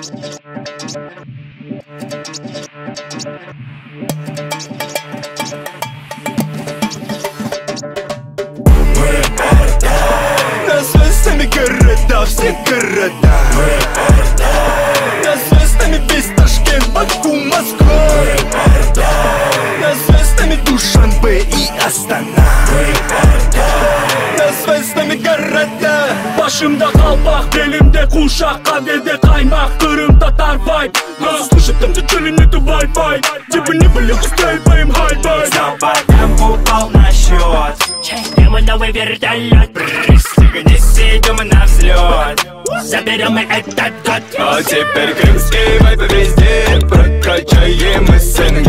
Назвездами города, все города. Назвездами весь Ташкент, Баку, Москва. Назвездами Душанбе и Астана. Назвездами города. Başımda kalpak, belimde kuşak, kadede kaymak, kırımda tarfay. Nasıl слышит там чилинет Wi-Fi, цепи были стейпаем хай-бай. Снова темпу полный счет. Прямо новый вертолет. Стыгнись, идем на взлет. Заберем мы этот год. А теперь крымский вайп везде. Прокачаем СНГ.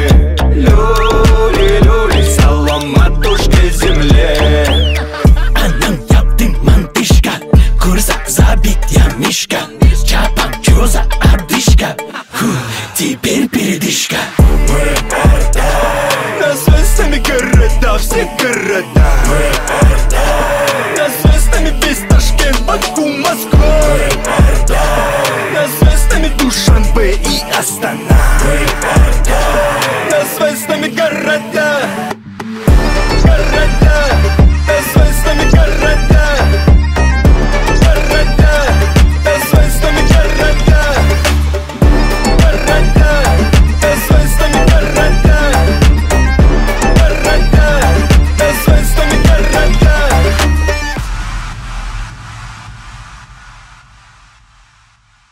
Люли, люли, салом матушке земле. Anam yaptım mantışka, kurza zabit ya mişka. Çapak çöza ardışka, теперь передышка. Назвездами города, все города.